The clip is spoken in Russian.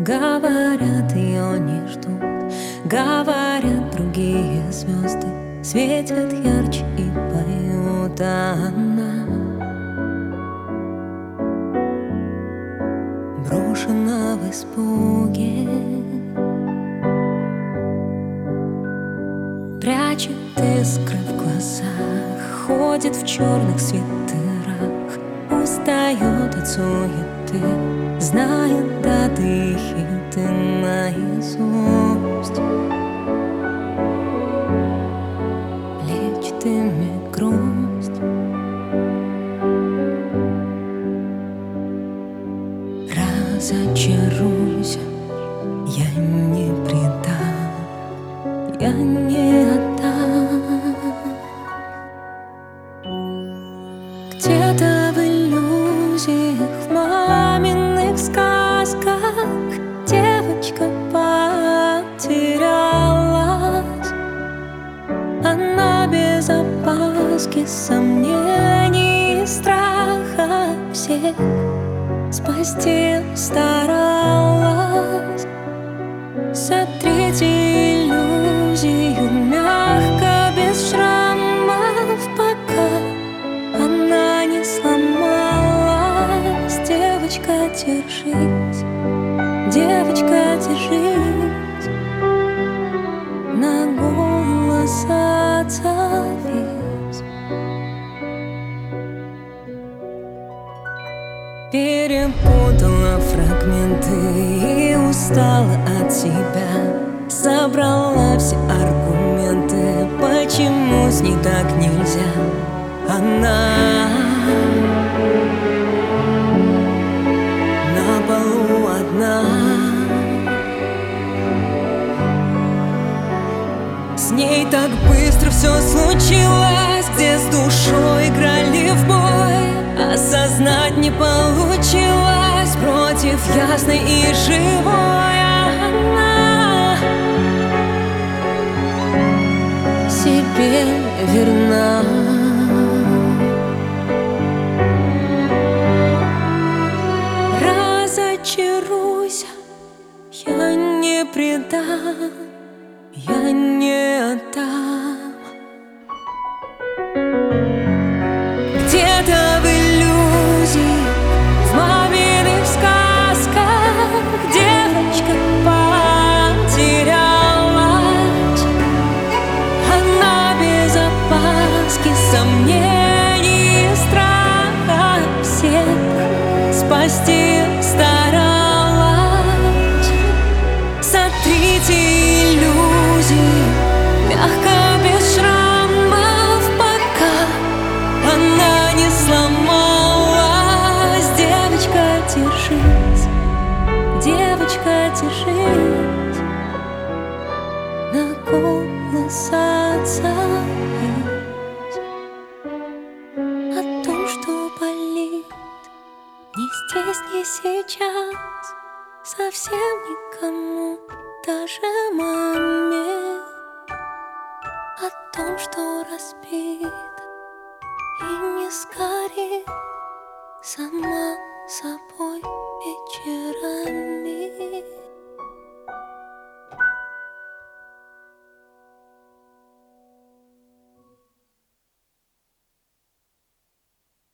Говорят, ее не ждут. Говорят, другие звезды светят ярче и поют, а она брошена в испуге, прячет искры в глазах, ходит в черных свитерах, устает от суеты, знает даты и хиты наизусть, лечит ими грусть. Разочаруйся, я не предам, я не отдам. Где-то в иллюзиях, в маминых сказках девочка потерялась. Она без опаски, сомнений и страха всех спасти старалась. Сотрите иллюзию мягко, без шрамов, пока она не сломалась. Девочка, держись, девочка, держись, на голос отзовись. Перепутала фрагменты и устала от себя. Собрала все аргументы, почему с ней так нельзя. Она на полу одна, с ней так быстро все случилось. Где с душой играли в бой, осознать не получилось. Против ясной и живой она себе верна. Разочаруйся, я не предам, я не отдам. Где-то в иллюзии, в маминых сказках девочка потерялась. Она без опаски, сомнений и страха всех спасти старалась. Сотрите иллюзии мягко, без шрамов, пока она не сломалась. Девочка, держись, девочка, держись, на голос отзовись. О том, что болит, ни здесь, ни сейчас, совсем никому, даже маме. О том, что разбит и не сгорит сама собой вечерами.